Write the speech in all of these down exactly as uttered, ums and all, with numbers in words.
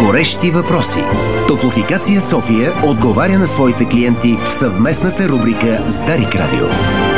Горещи въпроси. Топлофикация София отговаря на своите клиенти в съвместната рубрика с Дарик Радио.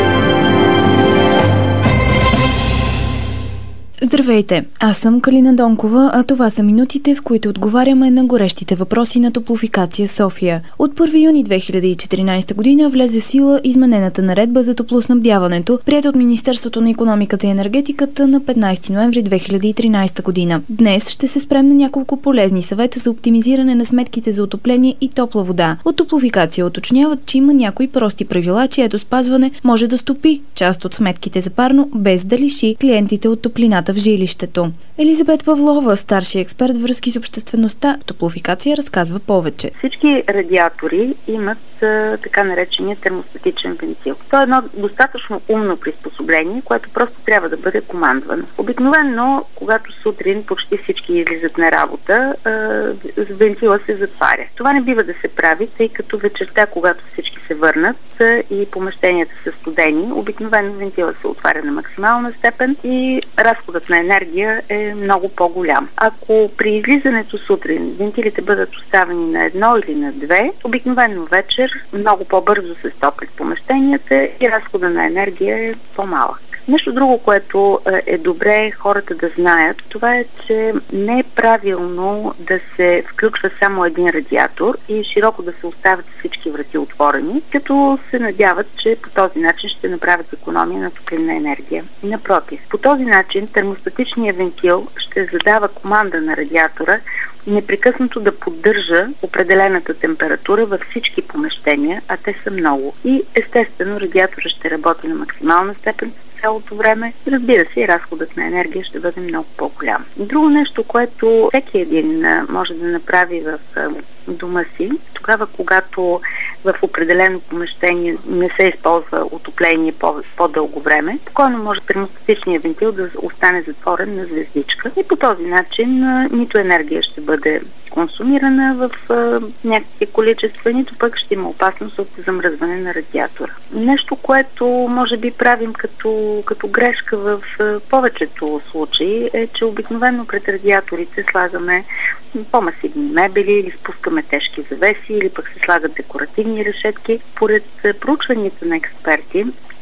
Здравейте, аз съм Калина Донкова, а това са минутите, в които отговаряме на горещите въпроси на Топлофикация София. От първи юни две хиляди и четиринадесета година влезе в сила изменената наредба за топлоснабдяването, приета от Министерството на икономиката и енергетиката на петнадесети ноември две хиляди и тринадесета година. Днес ще се спрем на няколко полезни съвета за оптимизиране на сметките за отопление и топла вода. От Топлофикация уточняват, че има някои прости правила, чието спазване може да стопи част от сметките за парно, без да лиши клиентите от топлината в жилището. Елизабет Павлова, старши експерт връзки с обществеността в Топлофикация, разказва повече. Всички радиатори имат а, така наречения термостатичен вентил. То е едно достатъчно умно приспособление, което просто трябва да бъде командвано. Обикновено, когато сутрин почти всички излизат на работа, а, вентила се затваря. Това не бива да се прави, тъй като вечерта, когато всички се върнат а, и помещенията са студени, обикновено вентила се отваря на максимална степен и разходът на енергия е много по-голям. Ако при излизането сутрин вентилите бъдат оставени на едно или на две, обикновено вечер много по-бързо се стоплят помещенията и разхода на енергия е по-малък. Нещо друго, което е добре хората да знаят, това е, че не е правилно да се включва само един радиатор и широко да се оставят всички врати отворени, като се надяват, че по този начин ще направят икономия на топлинна енергия. Напротив, по този начин термостатичният вентил ще задава команда на радиатора непрекъснато да поддържа определената температура във всички помещения, а те са много. И естествено радиатора ще работи на максимална степен цялото време. Разбира се, и разходът на енергия ще бъде много по-голям. Друго нещо, което всеки един може да направи в дома си, тогава когато в определено помещение не се използва отопление по- по-дълго време, спокойно може термостатичният вентил да остане затворен на звездичка и по този начин а, нито енергия ще бъде консумирана в а, някакви количества, нито пък ще има опасност от замръзване на радиатора. Нещо, което може би правим като, като грешка в а, повечето случаи е, че обикновено пред радиаторите слагаме по-масивни мебели или спускаме тежки завеси или пък се слагат декоративни решетки. Поред проучванията на експерти,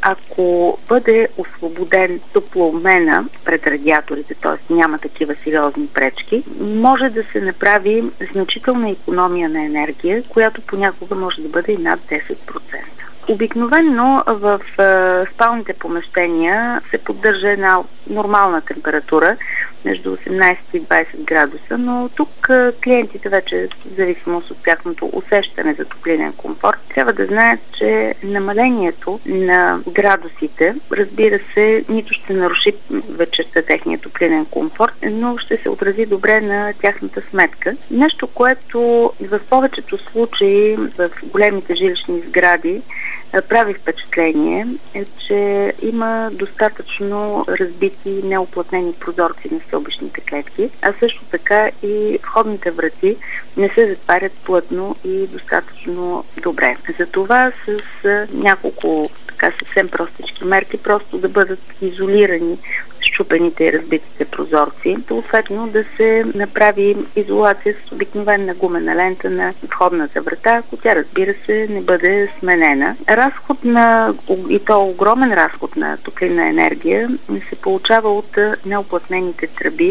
ако бъде освободен топлообмена пред радиаторите, т.е. няма такива сериозни пречки, може да се направи значителна икономия на енергия, която понякога може да бъде и над десет процента. Обикновено в е, спалните помещения се поддържа една нормална температура между осемнадесет и двадесет градуса, но тук е, клиентите вече, в зависимост от тяхното усещане за топлинен комфорт, трябва да знаят, че намалението на градусите, разбира се, нито ще наруши вечерта техния топлинен комфорт, но ще се отрази добре на тяхната сметка. Нещо, което в повечето случаи в големите жилищни сгради прави впечатление, е, че има достатъчно разбити неоплътнени прозорци на стълбищните клетки, а също така и входните врати не се затварят плътно и достатъчно добре. Затова с няколко така съвсем простички мерки просто да бъдат изолирани счупените и разбитите прозорци, съответно да се направи изолация с обикновена гумена лента на входната врата, ако тя, разбира се, не бъде сменена. Разход на, и то огромен разход на топлинна енергия се получава от неоплътнените тръби,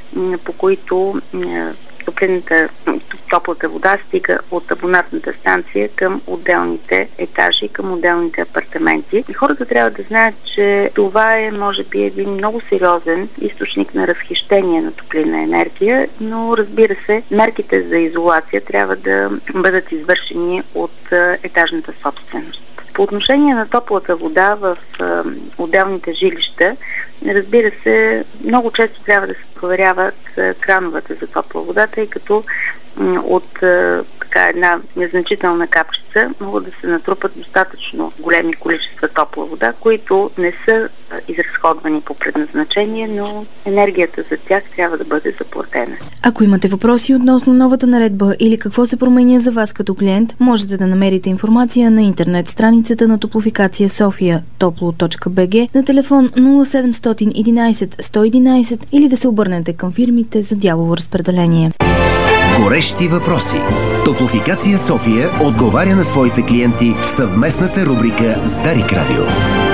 по които топлинната, топлата вода стига от абонатната станция към отделните етажи, към отделните апартаменти. И хората трябва да знаят, че това е, може би, един много сериозен източник на разхищение на топлинна енергия, но, разбира се, мерките за изолация трябва да бъдат извършени от етажната собственост. По отношение на топлата вода в а, отделните жилища, разбира се, много често трябва да се проверяват а, крановете за топла вода, тъй като м, от а, така една незначителна капчица могат да се натрупат достатъчно големи количества топла вода, които не са а, изразходвани по предназначение, но енергията за тях трябва да бъде заплатена. Ако имате въпроси относно новата наредба или какво се променя за вас като клиент, можете да намерите информация на интернет страницата на Топлофикация София топlo точка би джи на телефон нула седемстотин единадесет сто единадесет или да се обърнете към фирмите за дялово разпределение. Горещи въпроси. Топлофикация София отговаря на своите клиенти в съвместната рубрика с Дарик Радио.